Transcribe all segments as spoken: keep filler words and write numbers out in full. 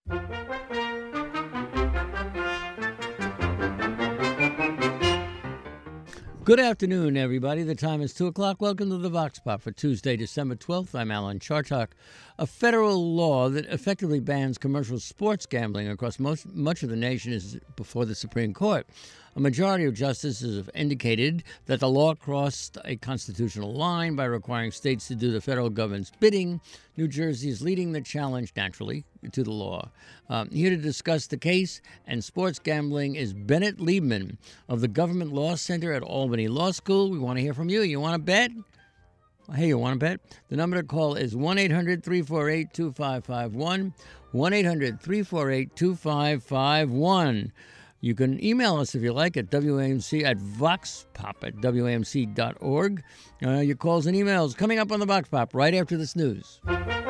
Good afternoon, everybody. The time is two o'clock. Welcome to the Vox Pop for Tuesday, December twelfth. I'm Alan Chartok. A federal law that effectively bans commercial sports gambling across most, much of the nation is before the Supreme Court. A majority of justices have indicated that the law crossed a constitutional line by requiring states to do the federal government's bidding. New Jersey is leading the challenge, naturally, to the law. Um, here to discuss the case and sports gambling is Bennett Liebman of the Government Law Center at Albany Law School. We want to hear from you. You want to bet? Hey, you want to bet? The number to call is one eight hundred three four eight two five five one, one eight hundred three four eight two five five one. You can email us if you like at W A M C at voxpop at W A M C dot org. Uh, your calls and emails coming up on the Vox Pop right after this news.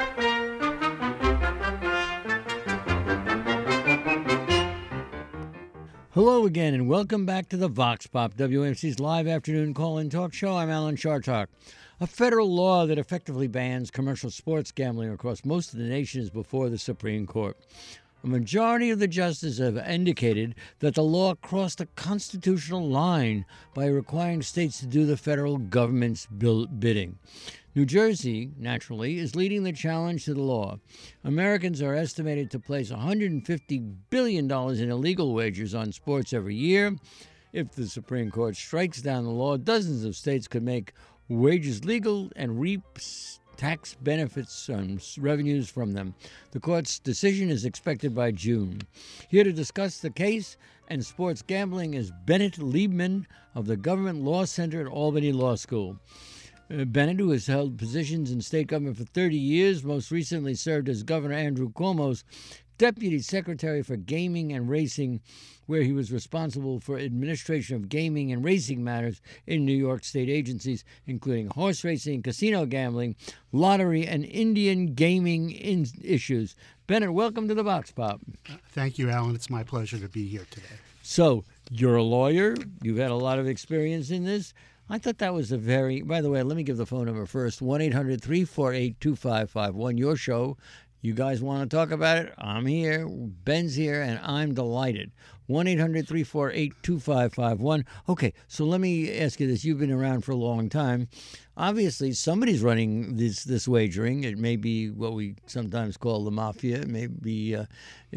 Hello again, and welcome back to the Vox Pop, W A M C's live afternoon call-in talk show. I'm Alan Chartok. A federal law that effectively bans commercial sports gambling across most of the nation is before the Supreme Court. A majority of the justices have indicated that the law crossed a constitutional line by requiring states to do the federal government's bill- bidding. New Jersey, naturally, is leading the challenge to the law. Americans are estimated to place one hundred fifty billion dollars in illegal wagers on sports every year. If the Supreme Court strikes down the law, dozens of states could make wagers legal and reap tax benefits and revenues from them. The court's decision is expected by June. Here to discuss the case and sports gambling is Bennett Liebman of the Government Law Center at Albany Law School. Uh, Bennett, who has held positions in state government for thirty years, most recently served as Governor Andrew Cuomo's Deputy Secretary for Gaming and Racing, where he was responsible for administration of gaming and racing matters in New York state agencies, including horse racing, casino gambling, lottery, and Indian gaming in- issues. Bennett, welcome to the Vox Pop. Uh, thank you, Alan. It's my pleasure to be here today. So, you're a lawyer. You've had a lot of experience in this. I thought that was a very... By the way, let me give the phone number first. one eight hundred three four eight two five five one, your show. You guys want to talk about it? I'm here. Ben's here, and I'm delighted. one eight hundred three four eight two five five one. Okay, so let me ask you this. You've been around for a long time. Obviously, somebody's running this this wagering. It may be what we sometimes call the mafia. It may be uh,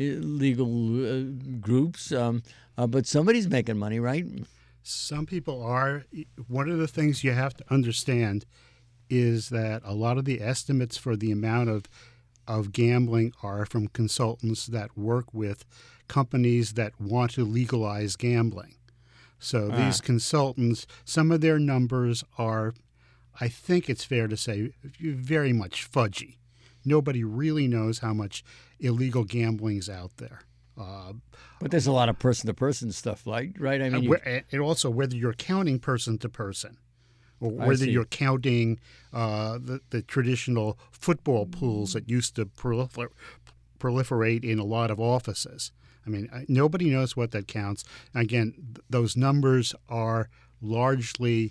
legal uh, groups. Um, uh, but somebody's making money, right? Some people are. One of the things you have to understand is that a lot of the estimates for the amount of of gambling are from consultants that work with companies that want to legalize gambling. So ah. these consultants, some of their numbers are, I think it's fair to say, very much fudgy. Nobody really knows how much illegal gambling is out there. Uh, but there's a lot of person-to-person stuff, like, right? I mean, you, and also whether you're counting person-to-person, or whether you're counting uh, the, the traditional football pools that used to prolifer- proliferate in a lot of offices. I mean, nobody knows what that counts. Again, th- those numbers are largely,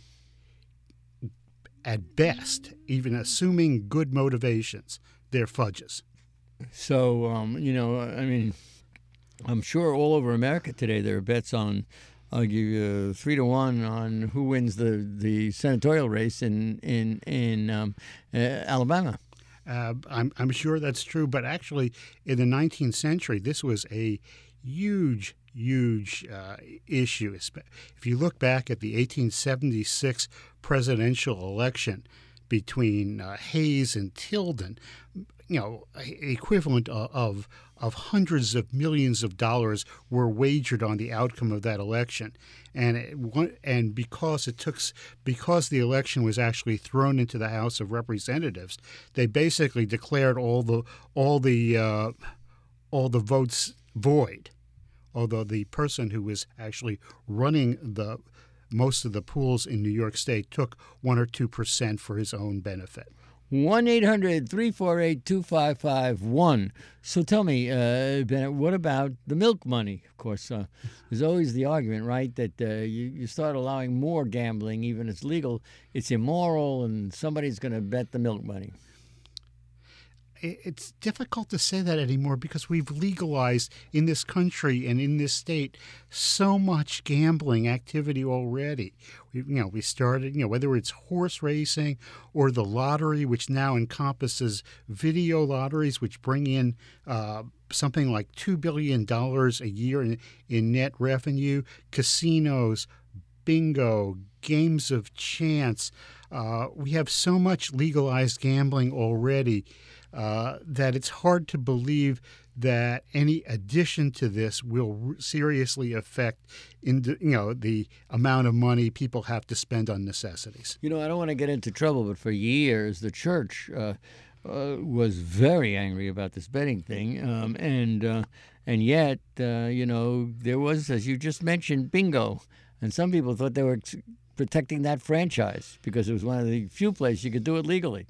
at best, even assuming good motivations, they're fudges. So, um, you know, I mean, I'm sure all over America today there are bets on... I'll give you three to one on who wins the, the senatorial race in in in um, uh, Alabama. Uh, I'm I'm sure that's true, but actually, in the nineteenth century, this was a huge, huge uh, issue. If you look back at the eighteen seventy-six presidential election between uh, Hayes and Tilden, you know, equivalent of, of of hundreds of millions of dollars were wagered on the outcome of that election, and it, and because it took because the election was actually thrown into the House of Representatives, they basically declared all the all the uh, all the votes void. Although the person who was actually running the most of the pools in New York State took one or two percent for his own benefit. one eight hundred three four eight two five five one. So tell me, uh, Bennett, what about the milk money? Of course, uh, there's always the argument, right, that uh, you, you start allowing more gambling, even if it's legal, it's immoral, and somebody's going to bet the milk money. it's difficult to say that anymore because we've legalized in this country and in this state so much gambling activity already. We, you know, we started, you know, whether it's horse racing or the lottery, which now encompasses video lotteries, which bring in uh, something like two billion dollars a year in, in net revenue, casinos, bingo, games of chance. Uh, we have so much legalized gambling already uh, that it's hard to believe that any addition to this will seriously affect in the, you know, the amount of money people have to spend on necessities. You know, I don't want to get into trouble, but for years the church uh, uh, was very angry about this betting thing, um, and uh, and yet uh, you know, there was, as you just mentioned, bingo, and some people thought they were protecting that franchise because it was one of the few places you could do it legally.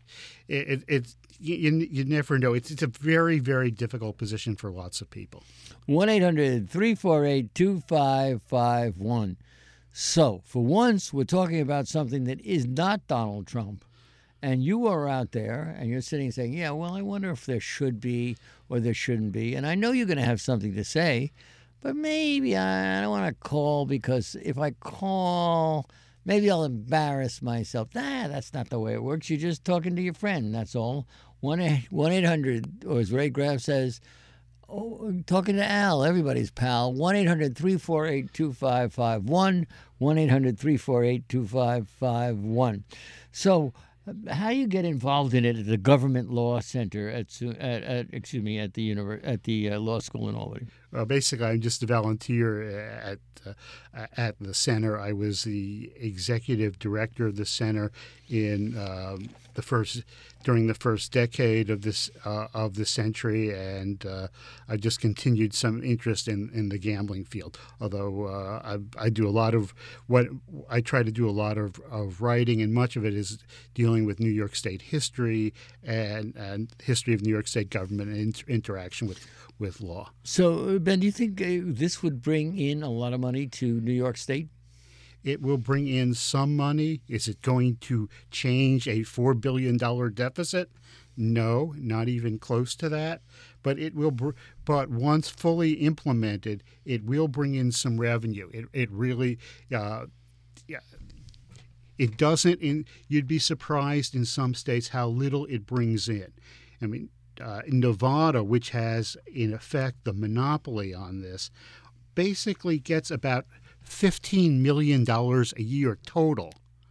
It, it, it's you, you never know. It's, it's a very, very difficult position for lots of people. one eight hundred three four eight two five five one. So, for once, we're talking about something that is not Donald Trump. And you are out there and you're sitting saying, yeah, well, I wonder if there should be or there shouldn't be. And I know you're going to have something to say, but maybe I don't want to call because if I call, maybe I'll embarrass myself. Nah, that's not the way it works. You're just talking to your friend, that's all. one eight hundred, or as Ray Graff says, oh, talking to Al, everybody's pal. one eight hundred three four eight two five five one. one eight hundred three four eight two five five one. So, how do you get involved in it at the Government Law Center at, at, at excuse me at the univer- at the uh, law school in Albany? Well, basically, I'm just a volunteer at uh, at the center. I was the executive director of the center in um, the first during the first decade of this uh, of the century, and uh, I just continued some interest in, in the gambling field. Although uh, I, I do a lot of what I try to do a lot of, of writing, and much of it is dealing with New York State history and and history of New York State government and inter- interaction with. with law. So, Ben, do you think uh, this would bring in a lot of money to New York State? It will bring in some money. Is it going to change a four billion dollars deficit? No, not even close to that. But it will. Br- but once fully implemented, it will bring in some revenue. It it really, uh, yeah. It doesn't. In you'd be surprised in some states how little it brings in. I mean. Uh, Nevada, which has, in effect, the monopoly on this, basically gets about fifteen million dollars a year total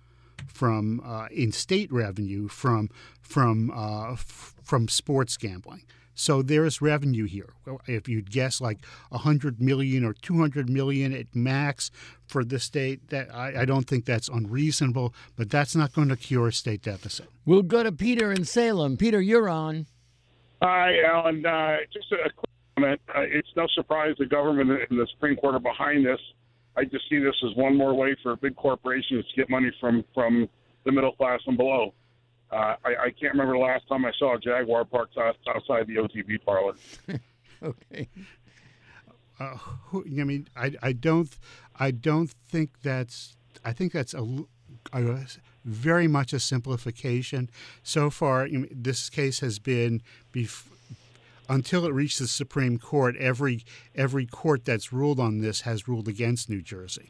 from uh, in state revenue from from uh, f- from sports gambling. So there's revenue here. If you'd guess like one hundred million dollars or two hundred million dollars at max for the state, that I, I don't think that's unreasonable, but that's not going to cure a state deficit. We'll go to Peter in Salem. Peter, you're on. Hi, Alan. Uh, just a quick comment. Uh, it's no surprise the government and the Supreme Court are behind this. I just see this as one more way for big corporations to get money from, from the middle class and below. Uh, I, I can't remember the last time I saw a Jaguar parked outside the O T B parlor. Okay. Uh, who, I mean, I, I don't, I don't think that's. I think that's a. a very much a simplification. So far, this case has been, bef- until it reached the Supreme Court, every every court that's ruled on this has ruled against New Jersey.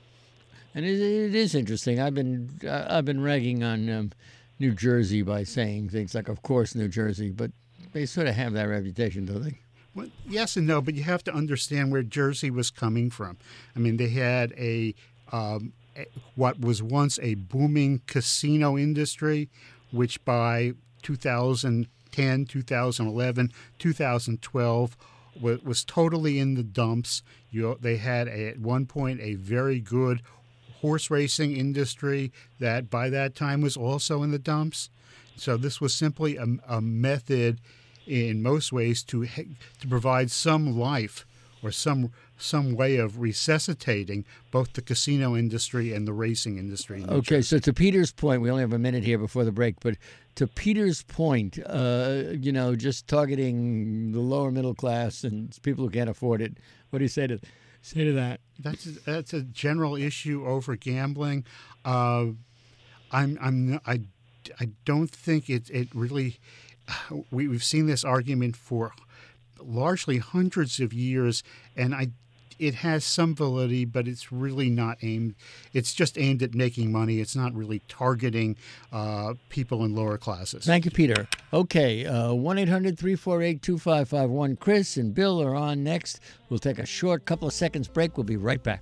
And it, it is interesting. I've been uh, I've been ragging on um, New Jersey by saying things like, of course, New Jersey, but they sort of have that reputation, don't they? Well, yes and no, but you have to understand where Jersey was coming from. I mean, they had a um, what was once a booming casino industry, which by two thousand ten, two thousand eleven, two thousand twelve was, was totally in the dumps. You, they had a, at one point a very good horse racing industry that by that time was also in the dumps. So this was simply a, a method in most ways to to provide some life or some some way of resuscitating both the casino industry and the racing industry. In okay, Jersey. So to Peter's point, we only have a minute here before the break, but to Peter's point, uh, you know, just targeting the lower middle class and people who can't afford it, what do you say to say to that? That's a, that's a general issue over gambling. Uh, I'm I'm I, I don't think it it really. we, we've seen this argument for largely hundreds of years, and I it has some validity, but it's really not aimed. It's just aimed at making money. It's not really targeting uh, people in lower classes. Thank you, Peter. Okay, uh, one eight hundred three four eight two five five one. Chris and Bill are on next. We'll take a short couple of seconds break. We'll be right back.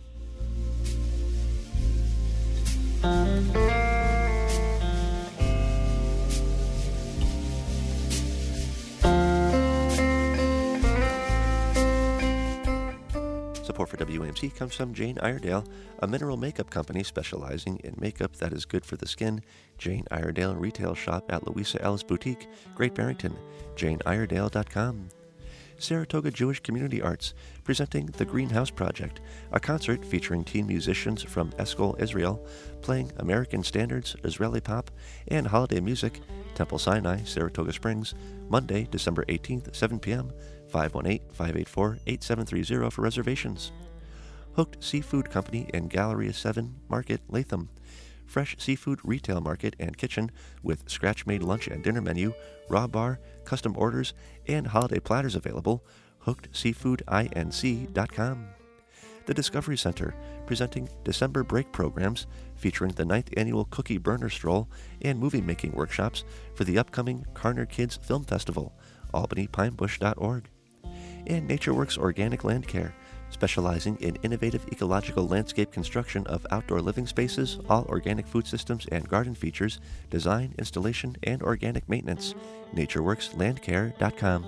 Support for W A M C comes from Jane Iredale, a mineral makeup company specializing in makeup that is good for the skin. Jane Iredale retail shop at Louisa Ellis Boutique, Great Barrington, jane iredale dot com. Saratoga Jewish Community Arts, presenting The Greenhouse Project, a concert featuring teen musicians from Eshkol, Israel, playing American standards, Israeli pop, and holiday music. Temple Sinai, Saratoga Springs, Monday, December eighteenth, seven p.m., five one eight, five eight four, eight seven three zero for reservations. Hooked Seafood Company in Galleria seven Market, Latham. Fresh seafood retail market and kitchen with scratch-made lunch and dinner menu, raw bar, custom orders, and holiday platters available. hooked seafood inc dot com. The Discovery Center, presenting December break programs featuring the ninth Annual Cookie Burner Stroll and movie-making workshops for the upcoming Carner Kids Film Festival, albany pine bush dot org. And NatureWorks Organic Land Care, specializing in innovative ecological landscape construction of outdoor living spaces, all organic food systems and garden features, design, installation, and organic maintenance. natureworks land care dot com.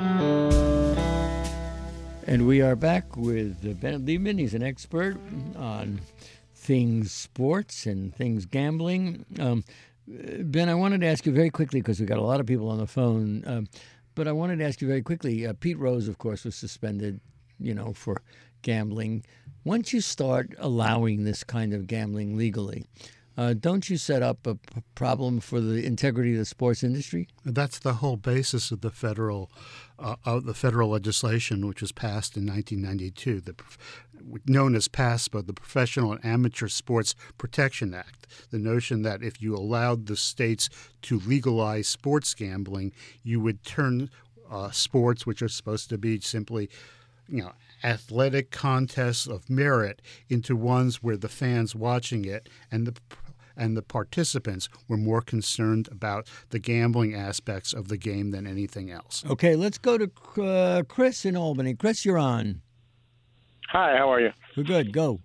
And we are back with Bennett Liebman. He's an expert on things sports and things gambling. Um, Ben, I wanted to ask you very quickly, because we've got a lot of people on the phone, um, but I wanted to ask you very quickly. Uh, Pete Rose, of course, was suspended, you know, for gambling. Once you start allowing this kind of gambling legally, uh, don't you set up a p- problem for the integrity of the sports industry? That's the whole basis of the federal uh, of the federal legislation, which was passed in nineteen ninety-two, the known as PASPA, the Professional and Amateur Sports Protection Act. The notion that if you allowed the states to legalize sports gambling, you would turn uh, sports, which are supposed to be simply, you know, athletic contests of merit, into ones where the fans watching it and the and the participants were more concerned about the gambling aspects of the game than anything else. Okay, let's go to uh, Chris in Albany. Chris, you're on. Hi, how are you? We're good. Go.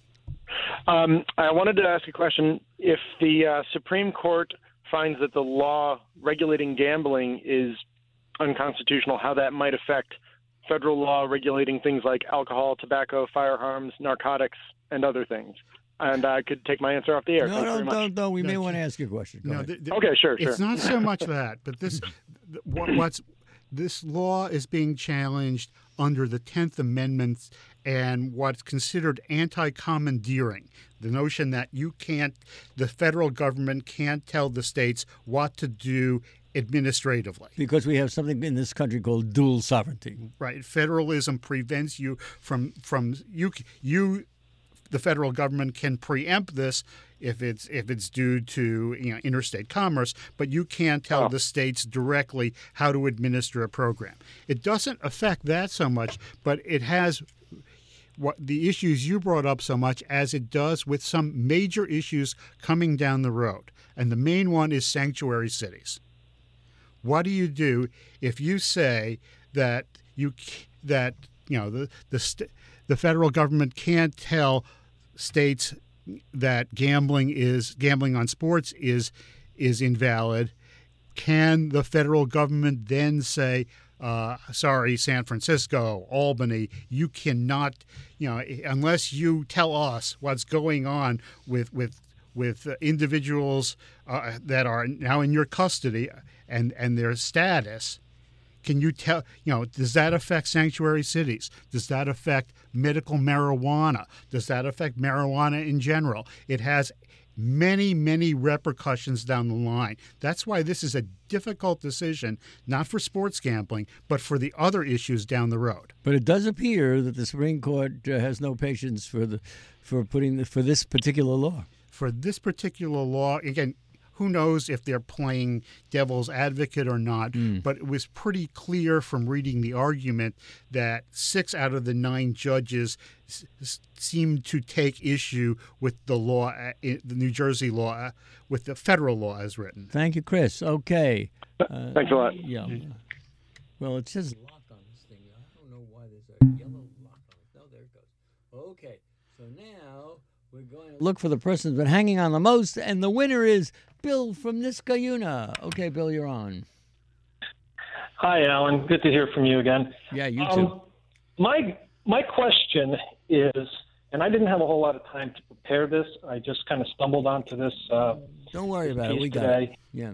Um, I wanted to ask a question. If the uh, Supreme Court finds that the law regulating gambling is unconstitutional, how that might affect federal law regulating things like alcohol, tobacco, firearms, narcotics, and other things. And I could take my answer off the air. No, Thank no, you very much. don't, don't. We No, may you- want to ask you a question. Go No, ahead. the- the- Okay, sure, sure. It's not so much that, but this th- what, what's this law is being challenged under the tenth Amendment and what's considered anti-commandeering. The notion that you can't, the federal government can't tell the states what to do administratively. Because we have something in this country called dual sovereignty. Right. Federalism prevents you from from you you the federal government can preempt this if it's if it's due to, you know, interstate commerce, but you can't tell Oh. the states directly how to administer a program. It doesn't affect that so much, but it has what the issues you brought up so much as it does with some major issues coming down the road. And the main one is sanctuary cities. What do you do if you say that you that you know the the st- the federal government can't tell states that gambling is gambling on sports is is invalid? Can the federal government then say, uh, sorry, San Francisco, Albany, you cannot, you know, unless you tell us what's going on with with with uh, individuals uh, that are now in your custody and and their status? Can you tell, you know, does that affect sanctuary cities? Does that affect medical marijuana? Does that affect marijuana in general? It has many, many repercussions down the line. That's why this is a difficult decision, not for sports gambling, but for the other issues down the road. But it does appear that the Supreme Court uh, has no patience for the for putting the, for this particular law. For this particular law, again, who knows if they're playing devil's advocate or not, Mm. but it was pretty clear from reading the argument that six out of the nine judges s- s- seemed to take issue with the law, uh, i- the New Jersey law, uh, with the federal law as written. Thank you, Chris. Okay. Uh, Thanks a lot. Yeah. Well, it says lock on this thing. I don't know why there's a yellow lock on it. No, there it goes. Okay. So now we're going to look for the person who's been hanging on the most, and the winner is Bill from Niskayuna. Okay, Bill, you're on. Hi, Alan. Good to hear from you again. Yeah, you too. Um, my my question is, and I didn't have a whole lot of time to prepare this. I just kind of stumbled onto this. Uh, Don't worry about it. piece We got today. it. Yeah.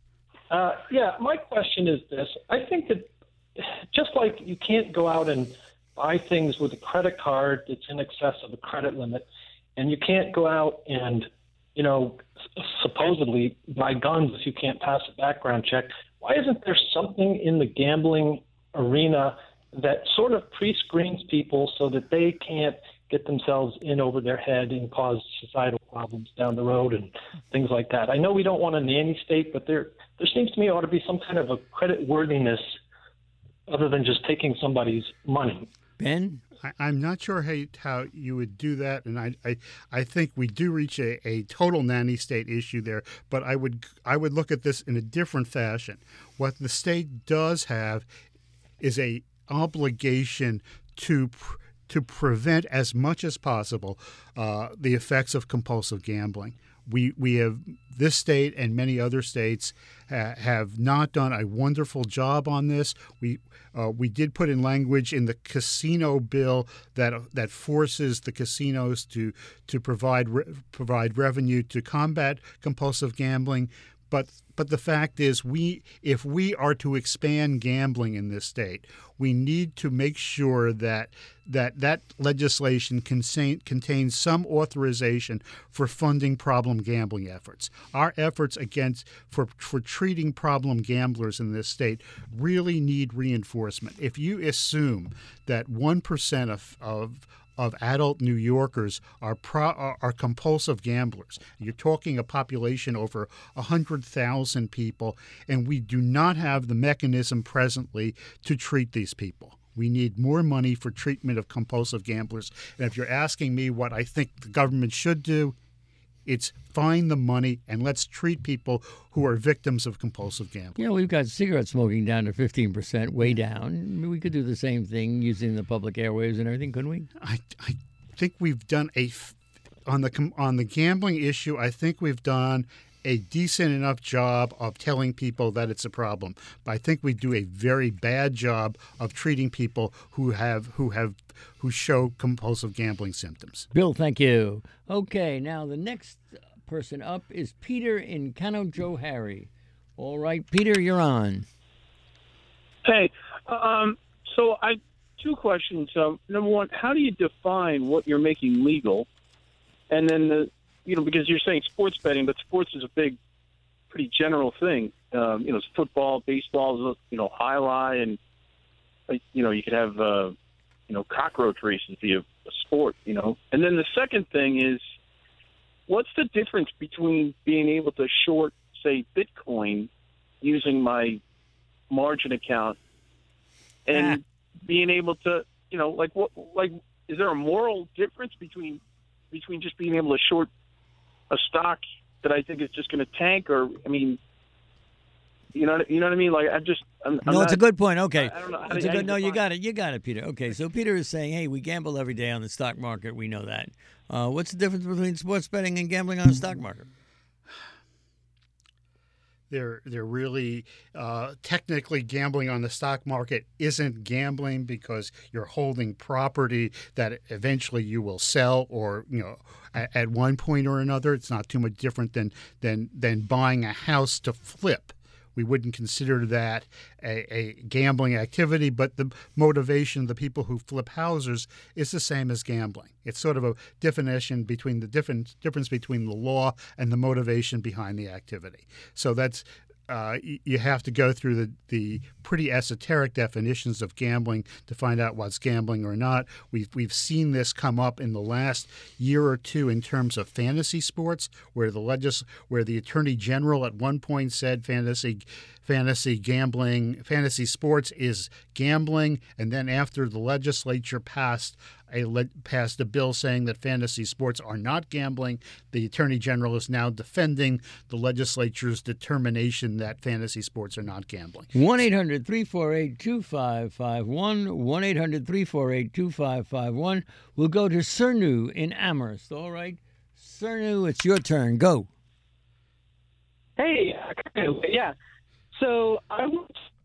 Uh, yeah, my question is this. I think that just like you can't go out and buy things with a credit card that's in excess of a credit limit, and you can't go out and, you know, s- supposedly buy guns if you can't pass a background check, why isn't there something in the gambling arena that sort of pre-screens people so that they can't get themselves in over their head and cause societal problems down the road and things like that? I know we don't want a nanny state, but there there seems to me ought to be some kind of a credit worthiness other than just taking somebody's money. Ben? I, I'm not sure how, how you would do that, and I, I, I think we do reach a, a total nanny state issue there. But I would I would look at this in a different fashion. What the state does have is a obligation to pr- to prevent as much as possible uh, the effects of compulsive gambling. We we have this state and many other states ha- have not done a wonderful job on this. We uh, we did put in language in the casino bill that that forces the casinos to to provide re- provide revenue to combat compulsive gambling. But but the fact is, we if we are to expand gambling in this state, we need to make sure that that that legislation contain, contains some authorization for funding problem gambling efforts. Our efforts against for for treating problem gamblers in this state really need reinforcement. If you assume that one percent of of of adult New Yorkers are pro, are, are compulsive gamblers. You're talking a population over one hundred thousand people, and we do not have the mechanism presently to treat these people. We need more money for treatment of compulsive gamblers. And if you're asking me what I think the government should do, it's find the money and let's treat people who are victims of compulsive gambling. You know, we've got cigarette smoking down to fifteen percent, way down. We could do the same thing using the public airwaves and everything, couldn't we? I, I think we've done a on the on the gambling issue. I think we've done a decent enough job of telling people that it's a problem. But I think we do a very bad job of treating people who have who have who show compulsive gambling symptoms. Bill, thank you. Okay, now the next person up is Peter in Canojo-Harry. All right, Peter, you're on. Hey, um, so I two questions. Um, number one, how do you define what you're making legal? And then the you know, because you're saying sports betting, but sports is a big, pretty general thing. Um, you know, it's football, baseball, you know, highlight, and you know, you could have, uh, you know, cockroach races be a, a sport. You know, and then the second thing is, what's the difference between being able to short, say, Bitcoin using my margin account and ah. being able to, you know, like what, like, is there a moral difference between between just being able to short a stock that I think is just going to tank, or I mean, you know, you know what I mean? Like I'm just, I'm, I'm no, not, it's a good point. Okay, I, I don't know. it's a good, no, you got it, you got it, Peter. Okay, so Peter is saying, hey, we gamble every day on the stock market. We know that. Uh, what's the difference between sports betting and gambling on the stock market? They're they're really uh, technically gambling on the stock market isn't gambling because you're holding property that eventually you will sell, or you know at, at one point or another. It's not too much different than than than buying a house to flip. We wouldn't consider that a, a gambling activity, but the motivation of the people who flip houses is the same as gambling. It's sort of a definition between the different difference between the law and the motivation behind the activity. So that's uh, you have to go through the, the pretty esoteric definitions of gambling to find out what's gambling or not. We've, we've seen this come up in the last year or two in terms of fantasy sports, where the legis- where the Attorney General at one point said fantasy fantasy gambling, fantasy sports is gambling, and then after the legislature passed a le- passed a bill saying that fantasy sports are not gambling, the Attorney General is now defending the legislature's determination that fantasy sports are not gambling. one eight hundred three four eight two five five one, one eight hundred three four eight two five five one. We'll go to Cernu in Amherst. All right, Cernu, it's your turn. Go. Hey, yeah. So I was.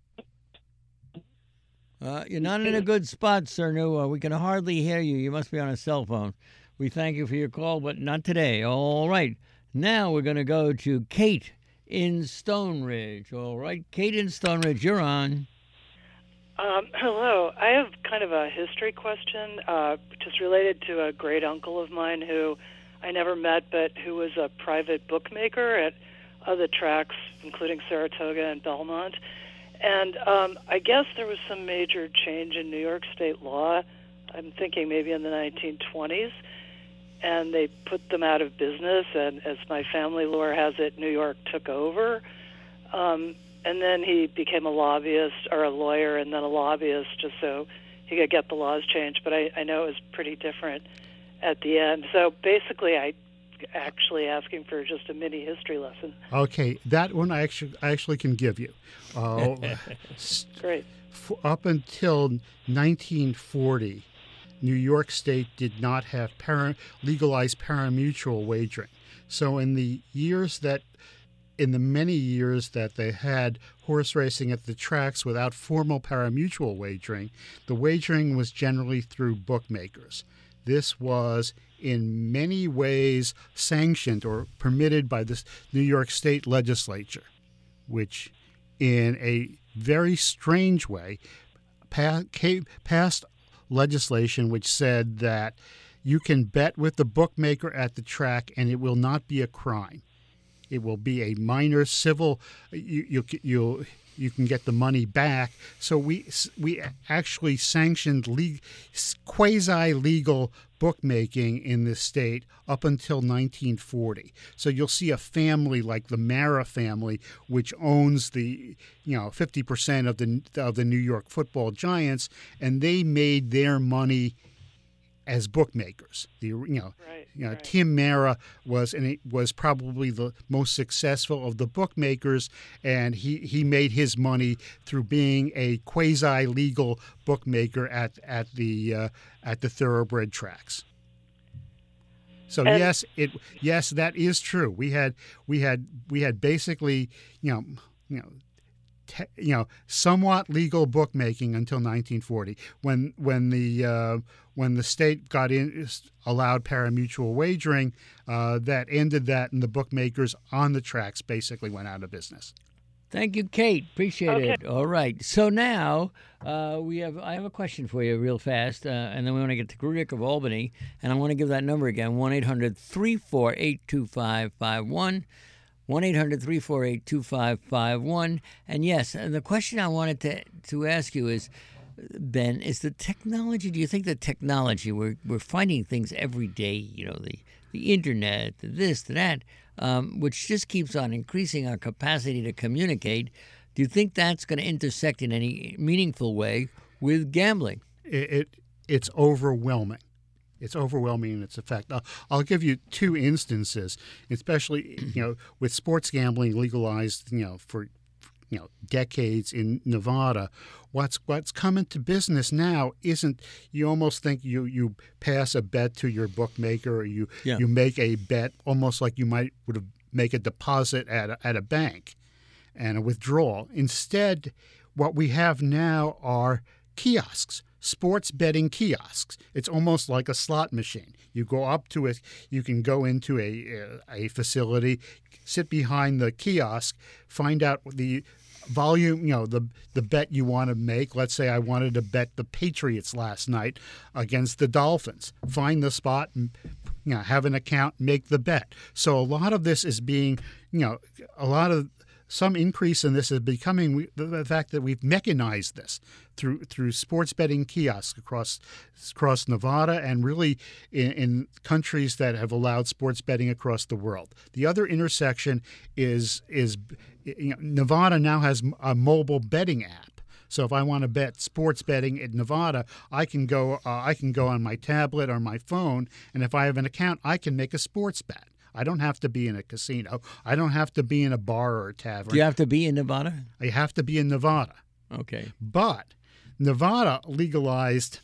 Uh, you're not in a good spot, Cernu. Uh, we can hardly hear you. You must be on a cell phone. We thank you for your call, but not today. All right. Now we're going to go to Kate in Stone Ridge. All right, Kate in Stone Ridge, you're on. Um, hello. I have kind of a history question, uh, just related to a great uncle of mine who I never met, but who was a private bookmaker at other tracks, including Saratoga and Belmont. And um, I guess there was some major change in New York state law. I'm thinking maybe in the nineteen twenties. And they put them out of business. And as my family lore has it, New York took over. Um, and then he became a lobbyist or a lawyer and then a lobbyist just so he could get the laws changed. But I, I know it was pretty different at the end. So basically, I actually asking for just a mini history lesson. Okay, that one I actually I actually can give you. Uh, Great. F- up until nineteen forty, New York State did not have para- legalized parimutuel wagering. So in the years that, in the many years that they had horse racing at the tracks without formal parimutuel wagering, the wagering was generally through bookmakers. This was in many ways sanctioned or permitted by the New York State legislature, which in a very strange way passed legislation which said that you can bet with the bookmaker at the track and it will not be a crime. It will be a minor civil, you you you you can get the money back. So we we actually sanctioned le- quasi-legal bookmaking in this state up until nineteen forty. So you'll see a family like the Mara family, which owns the you know fifty percent of the of the New York Football Giants, and they made their money as bookmakers. The you know, right, you know right. Tim Mara was and it was probably the most successful of the bookmakers, and he, he made his money through being a quasi legal bookmaker at at the uh, at the thoroughbred tracks. So and, yes, it yes that is true. We had we had we had basically you know you know. Te, you know, somewhat legal bookmaking until nineteen forty, when when the uh, when the state got in allowed parimutuel wagering, uh, that ended that, and the bookmakers on the tracks basically went out of business. Thank you, Kate. Appreciate okay. it. All right. So now uh, we have. I have a question for you, real fast, uh, and then we want to get to Rick of Albany, and I want to give that number again: one eight hundred three four eight two five five one. one eight hundred three four eight two five five one. And yes, and the question I wanted to, to ask you is, Ben, is the technology, do you think the technology, we're, we're finding things every day, you know, the, the internet, the this, the that, um, which just keeps on increasing our capacity to communicate. Do you think that's going to intersect in any meaningful way with gambling? It, it It's overwhelming. It's overwhelming in its effect. I'll, I'll give you two instances, especially you know with sports gambling legalized you know for you know decades in Nevada. What's what's come into business now isn't you almost think you, you pass a bet to your bookmaker or you yeah. you make a bet almost like you might would have make a deposit at a, at a bank and a withdrawal. Instead, what we have now are kiosks. Sports betting kiosks. It's almost like a slot machine. You go up to it, you can go into a a facility, sit behind the kiosk, find out the volume, you know, the the bet you want to make. Let's say I wanted to bet the Patriots last night against the Dolphins. Find the spot and you know, have an account, make the bet. So a lot of this is being, you know, a lot of some increase in this is becoming the, the fact that we've mechanized this through through sports betting kiosks across across Nevada and really in, in countries that have allowed sports betting across the world. The other intersection is is you know, Nevada now has a mobile betting app. So if I want to bet sports betting in Nevada, I can go uh, I can go on my tablet or my phone, and if I have an account, I can make a sports bet. I don't have to be in a casino. I don't have to be in a bar or a tavern. Do you have to be in Nevada? I have to be in Nevada. Okay. But Nevada legalized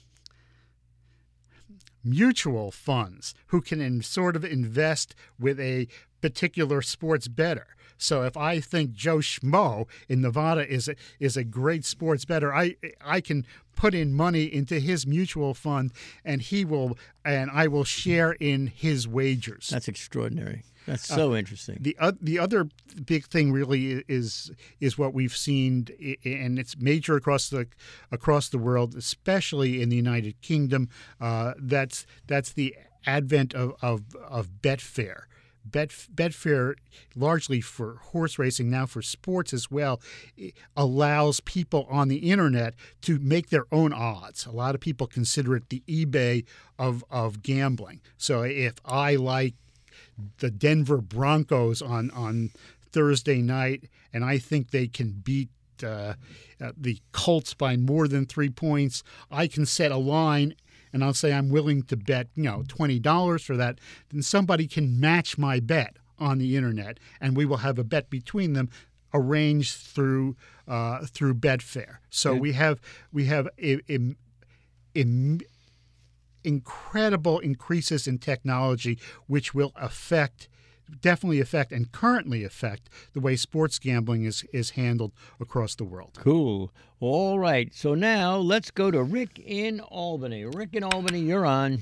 mutual funds who can in, sort of invest with a particular sports bettor. So if I think Joe Schmo in Nevada is a, is a great sports bettor, I I can put in money into his mutual fund, and he will and I will share in his wagers. That's extraordinary. That's so uh, interesting. The uh, the other big thing really is is what we've seen, and it's major across the across the world, especially in the United Kingdom. Uh, that's that's the advent of of, of Betfair. Bet, Betfair, largely for horse racing, now for sports as well, allows people on the internet to make their own odds. A lot of people consider it the eBay of, of gambling. So if I like the Denver Broncos on, on Thursday night and I think they can beat uh, uh, the Colts by more than three points, I can set a line and I'll say I'm willing to bet, you know, twenty dollars for that, then somebody can match my bet on the internet, and we will have a bet between them arranged through uh, through Betfair. So Okay. we have we have a, a, a incredible increases in technology, which will affect definitely affect and currently affect the way sports gambling is, is handled across the world. Cool. All right. So now let's go to Rick in Albany. Rick in Albany, you're on.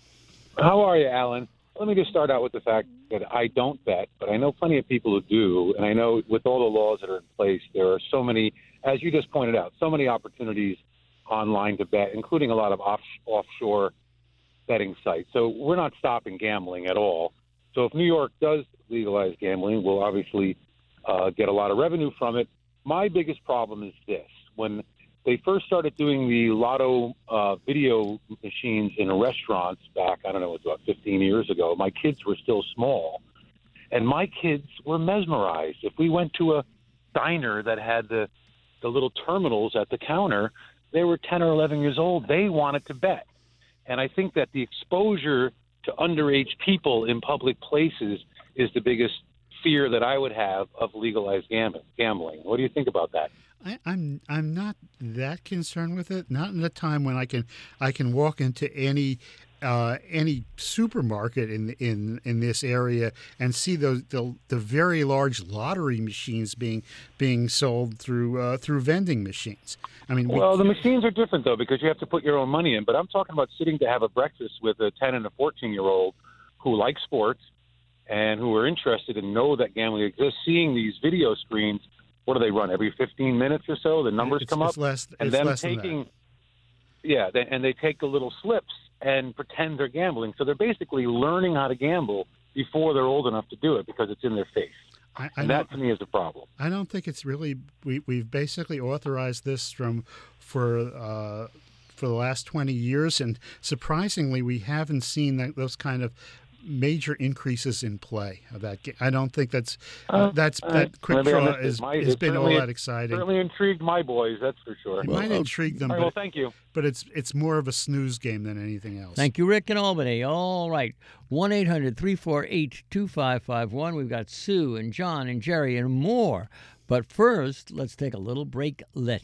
How are you, Alan? Let me just start out with the fact that I don't bet, but I know plenty of people who do. And I know with all the laws that are in place, there are so many, as you just pointed out, so many opportunities online to bet, including a lot of off, offshore betting sites. So we're not stopping gambling at all. So if New York does legalize gambling, we'll obviously uh, get a lot of revenue from it. My biggest problem is this. When they first started doing the lotto uh, video machines in restaurants back, I don't know, it was about fifteen years ago, my kids were still small. And my kids were mesmerized. If we went to a diner that had the, the little terminals at the counter, they were ten or eleven years old. They wanted to bet. And I think that the exposure to underage people in public places is the biggest fear that I would have of legalized gambling. What do you think about that? I, I'm I'm not that concerned with it. Not in a time when I can I can walk into any uh, any supermarket in in in this area and see those the, the very large lottery machines being being sold through uh, through vending machines. I mean, we, well, the machines are different though because you have to put your own money in. But I'm talking about sitting to have a breakfast with a ten and a fourteen year old who like sports and who are interested and know that gambling exists. Seeing these video screens. What do they run every fifteen minutes or so? The numbers it's, come it's up, less, and it's them less taking, than that. yeah, they, and they take the little slips and pretend they're gambling. So they're basically learning how to gamble before they're old enough to do it because it's in their face. I, I and that to me is a problem. I don't think it's really. We we've basically authorized this from for uh, for the last twenty years, and surprisingly, we haven't seen that, those kind of major increases in play of that game. I don't think that's uh, that's uh, that quick maybe draw is, my, has been all it, that exciting. Certainly intrigued my boys, that's for sure. It well, might uh, intrigue them, all right, but, well, thank you. but it's it's more of a snooze game than anything else. Thank you, Rick in Albany. All right. one eight hundred three four eight two five five one. We've got Sue and John and Jerry and more. But first, let's take a little break. Let.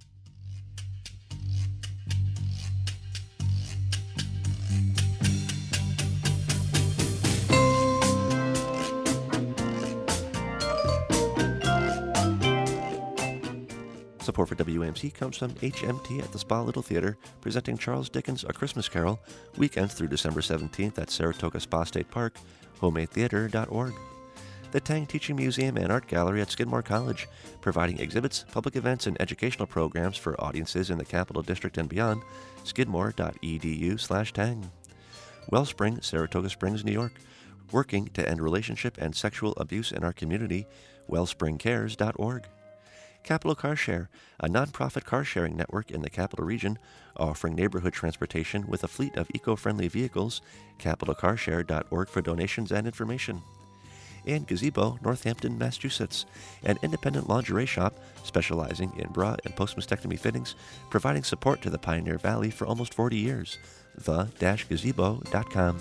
Support for W A M C comes from H M T at the Spa Little Theater, presenting Charles Dickens' A Christmas Carol, weekends through December seventeenth at Saratoga Spa State Park, homemade theater dot org. The Tang Teaching Museum and Art Gallery at Skidmore College, providing exhibits, public events, and educational programs for audiences in the Capital District and beyond, skidmore dot e d u slash tang. Wellspring, Saratoga Springs, New York, working to end relationship and sexual abuse in our community, wellspring cares dot org. Capital Car Share, a nonprofit car-sharing network in the Capital Region, offering neighborhood transportation with a fleet of eco-friendly vehicles, capital car share dot org for donations and information. And Gazebo, Northampton, Massachusetts, an independent lingerie shop specializing in bra and post-mastectomy fittings, providing support to the Pioneer Valley for almost forty years. the dash gazebo dot com.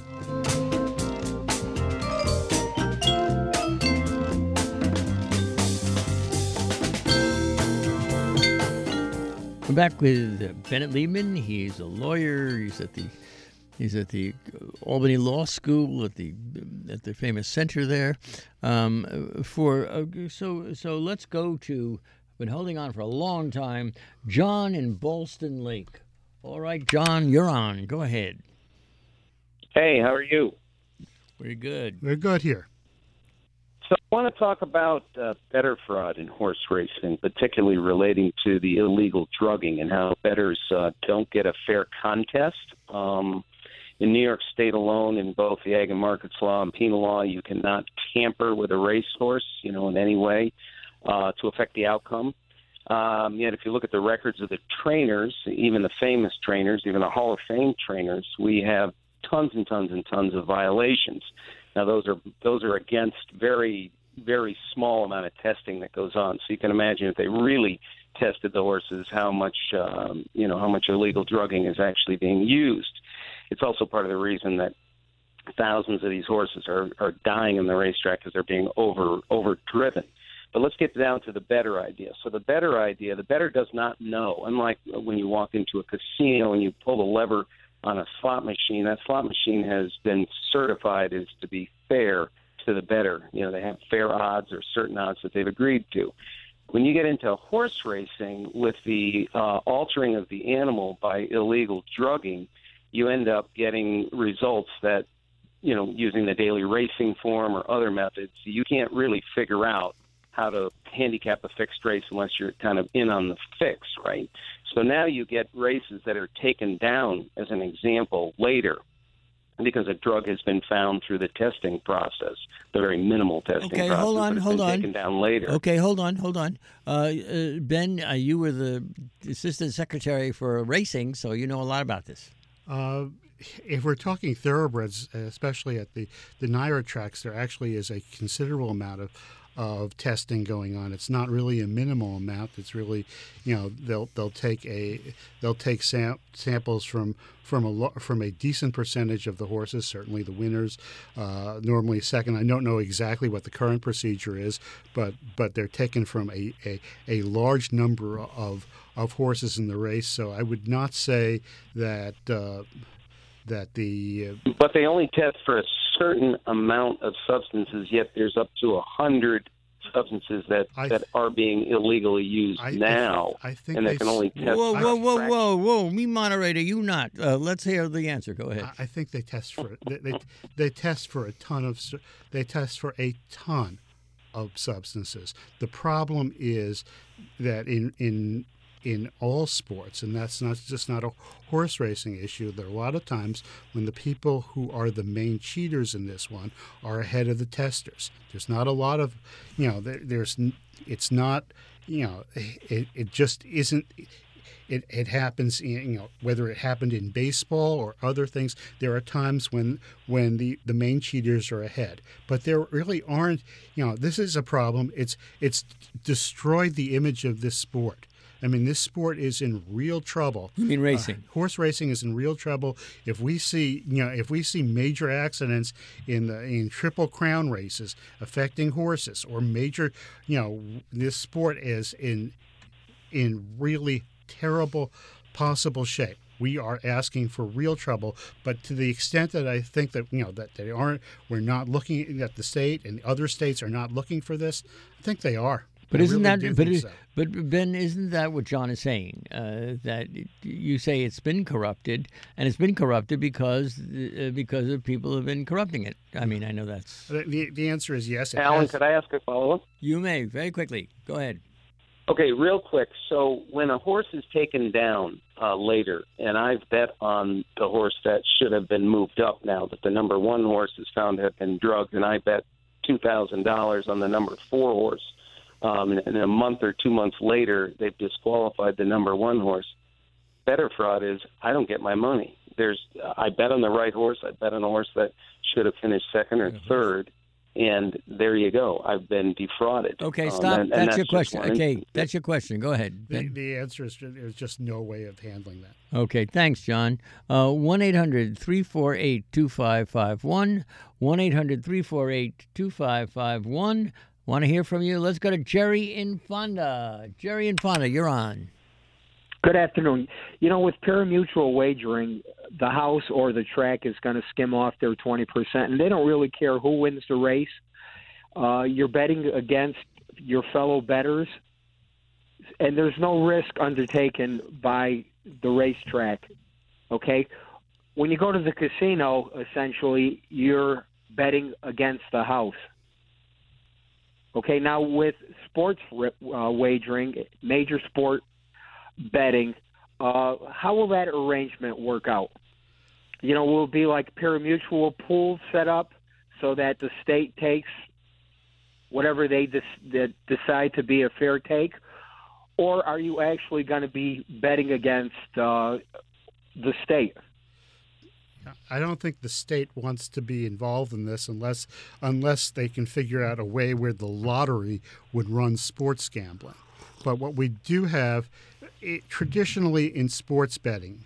We're back with Bennett Liebman. He's a lawyer. He's at the he's at the Albany Law School at the at the famous center there. Um, for uh, so so let's go to. Been holding on for a long time. John in Ballston Lake. All right, John, you're on. Go ahead. Hey, how are you? Very good. We're good here. So I want to talk about uh, better fraud in horse racing, particularly relating to the illegal drugging and how bettors uh, don't get a fair contest. Um, in New York State alone, in both the ag and markets law and penal law, you cannot tamper with a racehorse, you know, in any way uh, to affect the outcome. Um, yet if you look at the records of the trainers, even the famous trainers, even the Hall of Fame trainers, we have tons and tons and tons of violations. Now, those are those are against very, very small amount of testing that goes on. So you can imagine if they really tested the horses, how much um, you know how much illegal drugging is actually being used. It's also part of the reason that thousands of these horses are, are dying in the racetrack because they're being over over driven. But let's get down to the better idea. So the better idea, the better does not know. Unlike when you walk into a casino and you pull the lever on a slot machine, that slot machine has been certified as to be fair to the better. You know, they have fair odds or certain odds that they've agreed to. When you get into horse racing with the uh, altering of the animal by illegal drugging, you end up getting results that, you know, using the daily racing form or other methods, you can't really figure out how to handicap a fixed race unless you're kind of in on the fix, right? So now you get races that are taken down, as an example, later because a drug has been found through the testing process, the very minimal testing okay, process. hold on, but it's hold been on. Taken down later. Okay, hold on, hold on. Uh, uh, Ben, uh, you were the assistant secretary for racing, so you know a lot about this. Uh, if we're talking thoroughbreds, especially at the, the Naira tracks, there actually is a considerable amount of of testing going on. It's not really a minimal amount. It's really, you know, they'll they'll take a they'll take sam- samples from from a lo- from a decent percentage of the horses. Certainly the winners, uh, normally second. I don't know exactly what the current procedure is, but but they're taken from a a, a large number of of horses in the race. So I would not say that. Uh, that the uh, but they only test for a certain amount of substances, yet there's up to a hundred substances that, I, that are being illegally used I, now, I, I think and they they can only test. Whoa, whoa, whoa, fraction. whoa, whoa! Me moderator, you not. Uh, let's hear the answer. Go ahead. I, I think they test for they, they they test for a ton of they test for a ton of substances. The problem is that in in in all sports, and that's not just not a horse racing issue. There are a lot of times when the people who are the main cheaters in this one are ahead of the testers. There's not a lot of, you know, there, there's, it's not, you know, it, it just isn't. It it happens in, you know, whether it happened in baseball or other things. There are times when when the, the main cheaters are ahead, but there really aren't. You know, this is a problem. It's it's destroyed the image of this sport. I mean, this sport is in real trouble. You mean racing? Uh, horse racing is in real trouble. If we see, you know, if we see major accidents in the in Triple Crown races affecting horses, or major, you know, this sport is in in really terrible possible shape. We are asking for real trouble, but to the extent that I think that, you know, that they aren't, we're not looking at the state and other states are not looking for this. I think they are. But I isn't really that do but think it, so. but Ben, isn't that what John is saying? Uh, that you say it's been corrupted, and it's been corrupted because uh, because of people have been corrupting it. I mean, I know that's The, the, the answer is yes. It Alan, has. could I ask a follow-up? You may very quickly. Go ahead. Okay, real quick. So when a horse is taken down uh, later, and I've bet on the horse that should have been moved up now that the number one horse is found to have been drugged, and I bet two thousand dollars on the number four horse, um, and a month or two months later, they've disqualified the number one horse. Better fraud is I don't get my money. There's I bet on the right horse. I bet on a horse that should have finished second or third. And there you go. I've been defrauded. Okay, Um, stop. and- that's, and that's your just question. one Okay, instance. that's your question. Go ahead. The, the answer is there's just no way of handling that. Okay, thanks, John. Uh, one eight hundred three four eight two five five one. one eight hundred three four eight two five five one. Want to hear from you? Let's go to Jerry in Fonda. Jerry in Fonda, you're on. Good afternoon. You know, with pari-mutuel wagering, the house or the track is going to skim off their twenty percent, and they don't really care who wins the race. Uh, you're betting against your fellow bettors, and there's no risk undertaken by the racetrack, okay? When you go to the casino, essentially, you're betting against the house. Okay, now with sports uh, wagering, major sport betting, uh, how will that arrangement work out? You know, will it be like pari-mutuel pools set up so that the state takes whatever they des- that decide to be a fair take? Or are you actually going to be betting against uh, the state? I don't think the state wants to be involved in this unless unless they can figure out a way where the lottery would run sports gambling. But what we do have, it, traditionally in sports betting,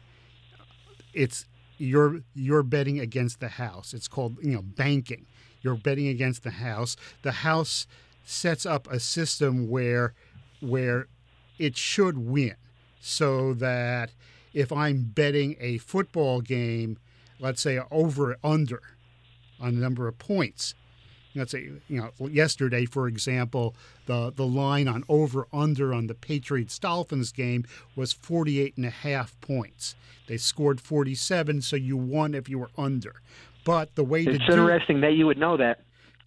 it's you're you're betting against the house. It's called, you know, banking. You're betting against the house. The house sets up a system where where it should win, so that if I'm betting a football game, let's say over under on the number of points. Let's say, you know, yesterday, for example, the, the line on over under on the Patriots Dolphins game was forty-eight and a half points. They scored forty-seven, so you won if you were under. But the way It's to do interesting that you would know that.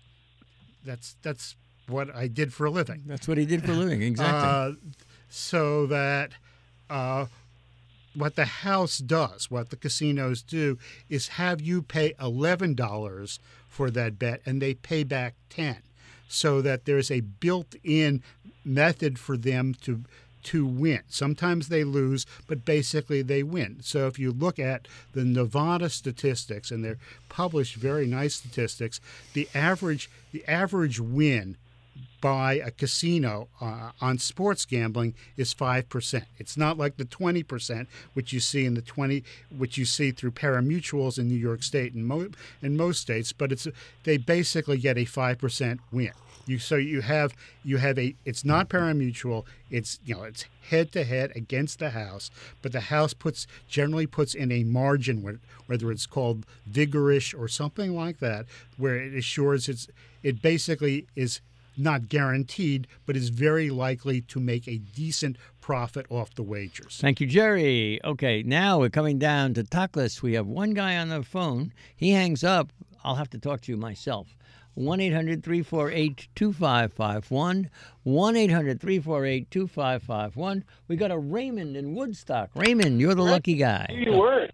that's that's what I did for a living. That's what he did for a living, exactly. Uh, so that uh, what the house does, what the casinos do, is have you pay eleven dollars for that bet, and they pay back ten, so that there's a built-in method for them to to win. Sometimes they lose, but basically they win. So if you look at the Nevada statistics, and they're published very nice statistics, the average the average win by a casino uh, on sports gambling is five percent. It's not like the twenty percent which you see in the twenty which you see through pari-mutuels in New York State and mo- in most states, but it's they basically get a five percent win. You so you have you have a it's not pari-mutuel, it's you know it's head to head against the house, but the house puts generally puts in a margin where, whether it's called vigorish or something like that, where it assures it's it basically is not guaranteed, but is very likely to make a decent profit off the wagers. Thank you, Jerry. Okay, now we're coming down to Talkless. We have one guy on the phone. He hangs up. I'll have to talk to you myself. one eight hundred three four eight two five five one. one eight hundred three four eight two five five one. We got a Raymond in Woodstock. Raymond, you're the lucky guy. You were.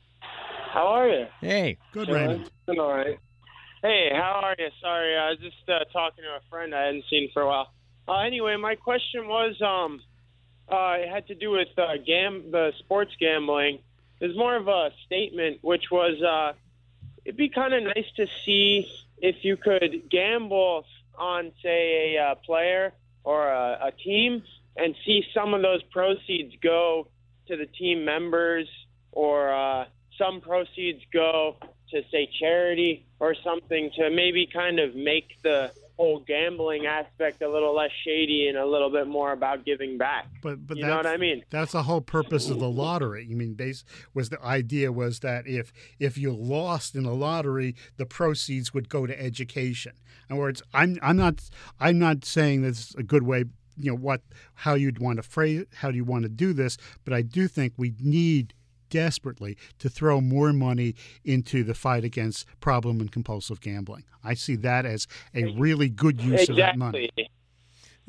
How are you? Hey. Good, Sure, Raymond. Doing all right. Hey, how are you? Sorry, I was just uh, talking to a friend I hadn't seen for a while. Uh, anyway, my question was, um, uh, it had to do with uh, gam- the sports gambling. It was more of a statement, which was, uh, it'd be kind of nice to see if you could gamble on, say, a uh, player or a, a team and see some of those proceeds go to the team members, or uh, some proceeds go to, say, charity or something, to maybe kind of make the whole gambling aspect a little less shady and a little bit more about giving back. But but you know what that's- I mean? That's the whole purpose of the lottery. I mean, base was the idea was that if if you lost in a lottery, the proceeds would go to education. In other words, I'm I'm not I'm not saying this is a good way. You know what? How you'd want to phrase? How do you want to do this? But I do think we need desperately to throw more money into the fight against problem and compulsive gambling. I see that as a really good use exactly. of that money.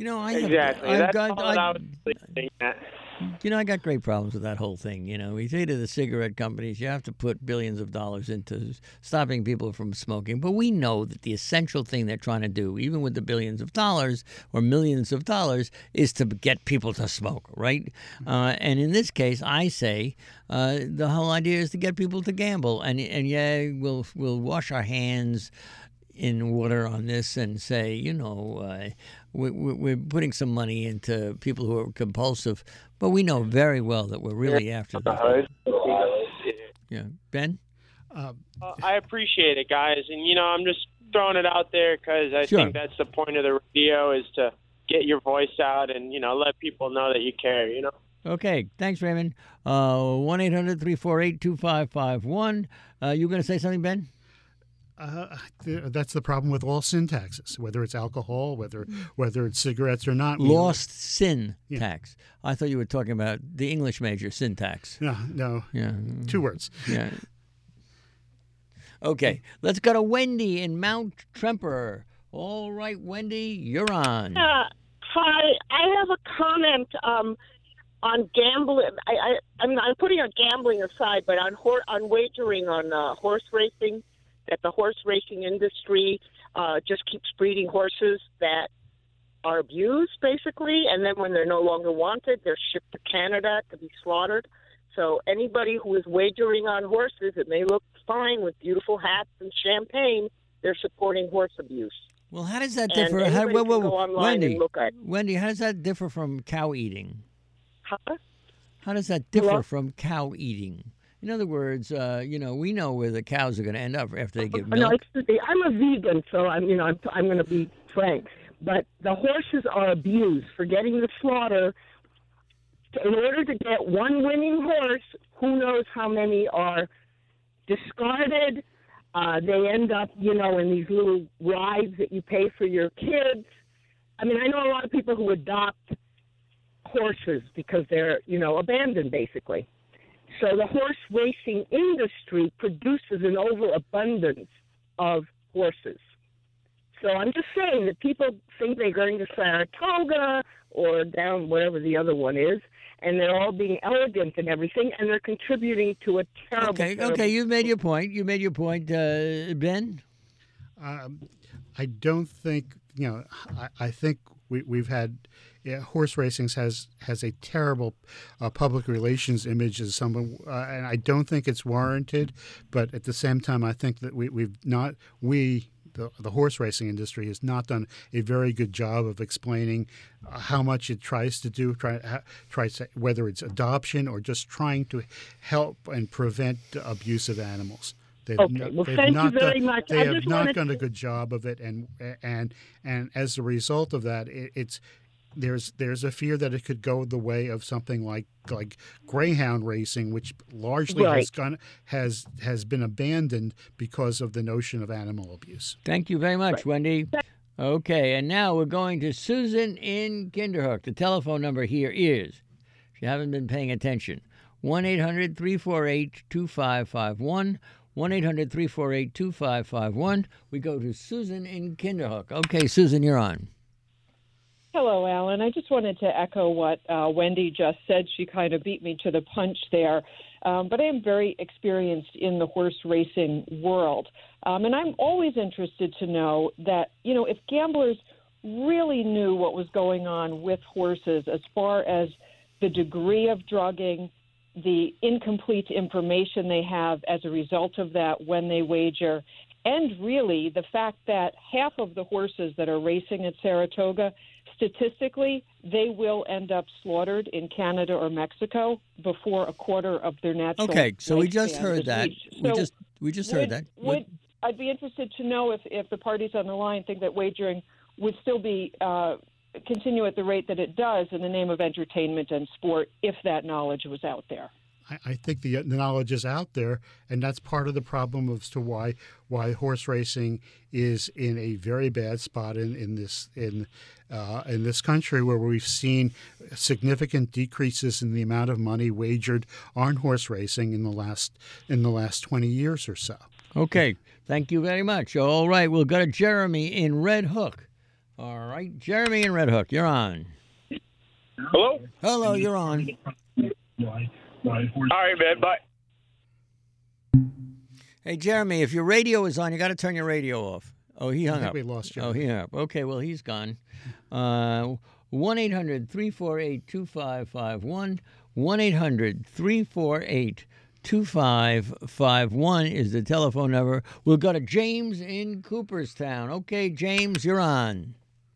You know, I exactly. Have, I've That's got, all I, that I was thinking. You know, I got great problems with that whole thing. You know, we say to the cigarette companies, you have to put billions of dollars into stopping people from smoking. But we know that the essential thing they're trying to do, even with the billions of dollars or millions of dollars, is to get people to smoke, right? Uh, and in this case, I say uh, the whole idea is to get people to gamble. And, and yeah, we'll, we'll wash our hands in water on this and say, you know, uh, we, we're putting some money into people who are compulsive, but we know very well that we're really after that. Yeah, Ben? Uh, I appreciate it, guys, and you know, I'm just throwing it out there because I Sure. think that's the point of the radio is to get your voice out and you know let people know that you care. You know. Okay, thanks, Raymond. Uh, one eight hundred three four eight two five five one. Uh, you going to say something, Ben? Uh, th- that's the problem with all sin taxes, whether it's alcohol, whether whether it's cigarettes or not. Lost sin Yeah. tax. I thought you were talking about the English major, syntax. No, no. Yeah. Two words. Yeah. Okay, let's go to Wendy in Mount Tremper. All right, Wendy, you're on. Uh, hi, I have a comment um, on gambling. I, I, I'm, I'm putting on gambling aside, but on hor- on wagering on uh, horse racing. That the horse racing industry uh, just keeps breeding horses that are abused, basically, and then when they're no longer wanted, they're shipped to Canada to be slaughtered. So anybody who is wagering on horses, it may look fine with beautiful hats and champagne, they're supporting horse abuse. Well, how does that And differ? How, anybody whoa, whoa, can go whoa. online Wendy, and look at- Wendy, how does that differ from cow eating? Huh? How does that differ Hello? from cow eating? In other words, uh, you know, we know where the cows are going to end up after they give No, milk. excuse me. I'm a vegan, so I'm, you know, I'm, I'm going to be frank. But the horses are abused for getting the slaughter. In order to get one winning horse, who knows how many are discarded. Uh, they end up, you know, in these little rides that you pay for your kids. I mean, I know a lot of people who adopt horses because they're, you know, abandoned, basically. So the horse racing industry produces an overabundance of horses. So I'm just saying that people think they're going to Saratoga or down whatever the other one is, and they're all being elegant and everything, and they're contributing to a terrible. Okay, terrible okay, you made your point. You made your point, uh, Ben. Um, I don't think you know. I, I think we, we've had yeah, horse racing has has a terrible uh, public relations image as someone, uh, and I don't think it's warranted. But at the same time, I think that we, we've not we. The, the horse racing industry has not done a very good job of explaining uh, how much it tries to do, try, ha, tries to, whether it's adoption or just trying to help and prevent abuse of animals. They've Okay. not, Well, they've thank not you very done, much. They I have just not wanted done to- a good job of it, and and and as a result of that, it, it's there's there's a fear that it could go the way of something like like greyhound racing, which largely Right. has gone has has been abandoned because of the notion of animal abuse. Thank you very much, Wendy. Okay, and now we're going to Susan in Kinderhook. The telephone number here is, if you haven't been paying attention, one eight hundred three four eight two five five one. one eight hundred three four eight two five five one. We go to Susan in Kinderhook. Okay, Susan, you're on. Hello, Alan. I just wanted to echo what uh, Wendy just said. She kind of beat me to the punch there. Um, but I am very experienced in the horse racing world. Um, and I'm always interested to know that, you know, if gamblers really knew what was going on with horses as far as the degree of drugging, the incomplete information they have as a result of that when they wager, and really the fact that half of the horses that are racing at Saratoga, statistically, they will end up slaughtered in Canada or Mexico before a quarter of their natural. Okay, so we just lifespan heard is that. reached. We So just we just would, heard that. Would I'd be interested to know if, if the parties on the line think that wagering would still be uh, continue at the rate that it does in the name of entertainment and sport if that knowledge was out there. I think the, the knowledge is out there, and that's part of the problem as to why why horse racing is in a very bad spot in, in this in uh, in this country, where we've seen significant decreases in the amount of money wagered on horse racing in the last in the last twenty years or so. Okay, thank you very much. All right, we'll go to Jeremy in Red Hook. All right, Jeremy and Red Hook, you're on. Hello? Hello, you're on. All right, man, bye. Hey, Jeremy, if your radio is on, you got to turn your radio off. Oh, he hung I think up. we lost Jeremy. Oh, he hung up. Okay, well, he's gone. Uh, one eight hundred three four eight two five five one. one eight hundred three four eight two five five one is the telephone number. We'll go to James in Cooperstown. Okay, James, you're on.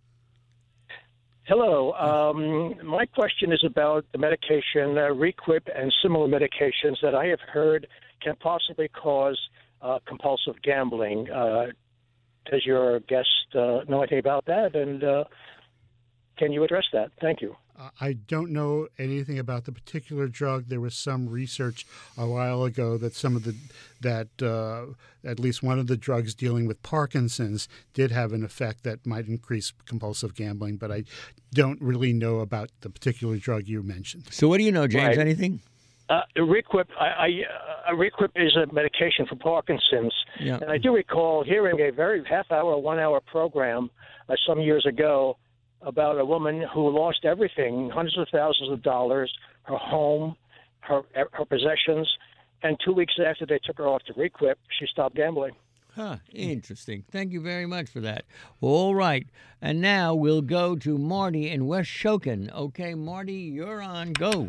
Hello. Um, my question is about the medication uh, Requip and similar medications that I have heard can possibly cause uh, compulsive gambling. Uh, does your guest uh, know anything about that? And uh, can you address that? Thank you. I don't know anything about the particular drug. There was some research a while ago that some of the that uh, at least one of the drugs dealing with Parkinson's did have an effect that might increase compulsive gambling, but I don't really know about the particular drug you mentioned. So what do you know, James? Right. Anything? Uh, Requip, I, I, uh, Requip is a medication for Parkinson's. Yeah. And I do recall hearing a very half-hour, one-hour program uh, some years ago about a woman who lost everything, hundreds of thousands of dollars, her home, her her possessions, and two weeks after they took her off to Requip, she stopped gambling. Huh, interesting. Thank you very much for that. All right, and now we'll go to Marty in West Shokin. Okay, Marty, you're on. Go.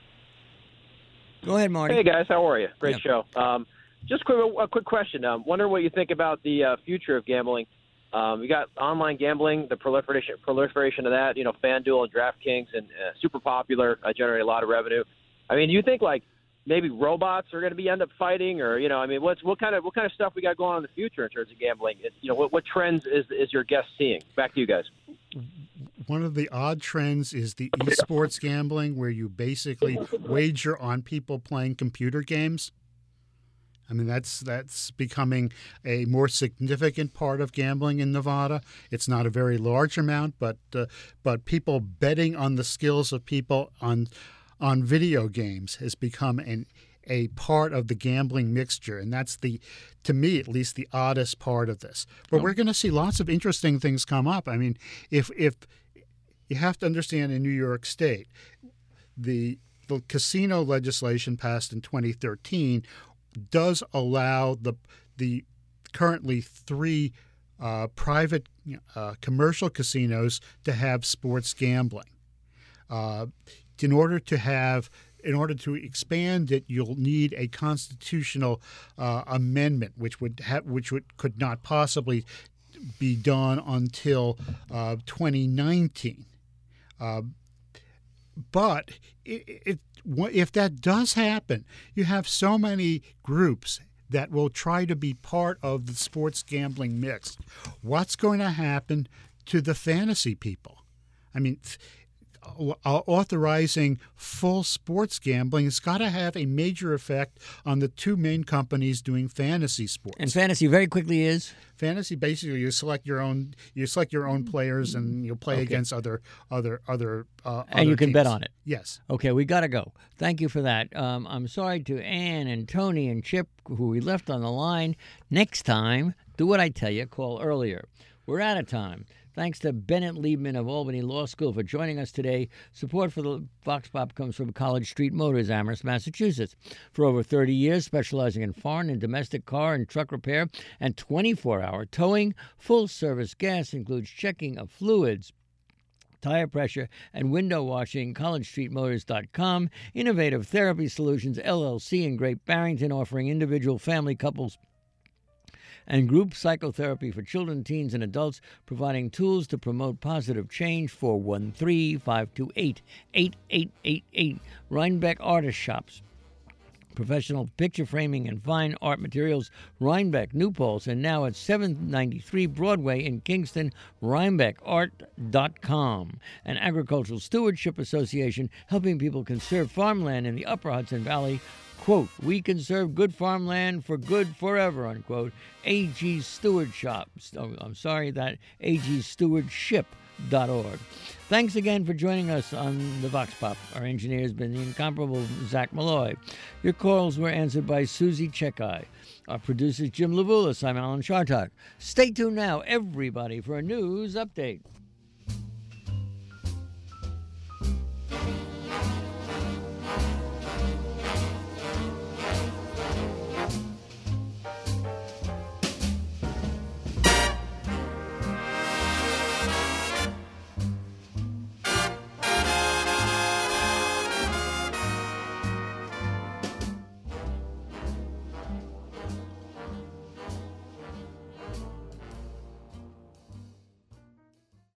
Go ahead, Marty. Hey, guys. How are you? Great Yeah. show. Um, just quick, a quick question. Um, wondering what you think about the uh, future of gambling. Um, we got online gambling, the proliferation proliferation of that. You know, FanDuel and DraftKings, and uh, super popular, uh, generate a lot of revenue. I mean, do you think like maybe robots are going to be end up fighting, or you know, I mean, what's what kind of what kind of stuff we got going on in the future in terms of gambling? It, you know, what what trends is is your guest seeing? Back to you guys. One of the odd trends is the esports gambling, where you basically wager on people playing computer games. I mean, that's that's becoming a more significant part of gambling in Nevada. It's not a very large amount, but uh, but people betting on the skills of people on on video games has become an a part of the gambling mixture, and that's the, to me at least, the oddest part of this. But we're going to see lots of interesting things come up. I mean, if if you have to understand, in New York State, the the casino legislation passed in twenty thirteen does allow the the currently three uh, private uh, commercial casinos to have sports gambling. Uh, in order to have, in order to expand it, you'll need a constitutional uh, amendment, which would have, which would could not possibly be done until uh, twenty nineteen. Uh, but it, it if that does happen, you have so many groups that will try to be part of the sports gambling mix. What's going to happen to the fantasy people? I mean, authorizing full sports gambling has got to have a major effect on the two main companies doing fantasy sports. And fantasy very quickly is? Fantasy, basically, you select your own you select your own players, and you'll play Okay. against other other other. Uh, And other you can teams. bet on it. Yes. Okay, we got to go. Thank you for that. Um, I'm sorry to Ann and Tony and Chip, who we left on the line. Next time, do what I tell you, call earlier. We're out of time. Thanks to Bennett Liebman of Albany Law School for joining us today. Support for the Vox Pop comes from College Street Motors, Amherst, Massachusetts. For over thirty years, specializing in foreign and domestic car and truck repair and twenty-four hour towing, full-service gas includes checking of fluids, tire pressure, and window washing. college street motors dot com. Innovative Therapy Solutions, L L C in Great Barrington, offering individual, family, couples, and group psychotherapy for children, teens, and adults, providing tools to promote positive change. Four one three, five two eight, eight eight eight eight. Rhinebeck Artist Shops, professional picture framing and fine art materials. Rhinebeck, New Paltz, and now at seven ninety-three Broadway in Kingston. Rhinebeck Art dot com. An Agricultural Stewardship Association, helping people conserve farmland in the Upper Hudson Valley. Quote, we conserve good farmland for good forever, unquote. A G Stewardship. Oh, I'm sorry, that A G Stewardship dot org. Thanks again for joining us on the Vox Pop. Our engineer has been the incomparable Zach Malloy. Your calls were answered by Susie Chekai. Our producer is Jim Levulis. I'm Alan Chartock. Stay tuned now, everybody, for a news update.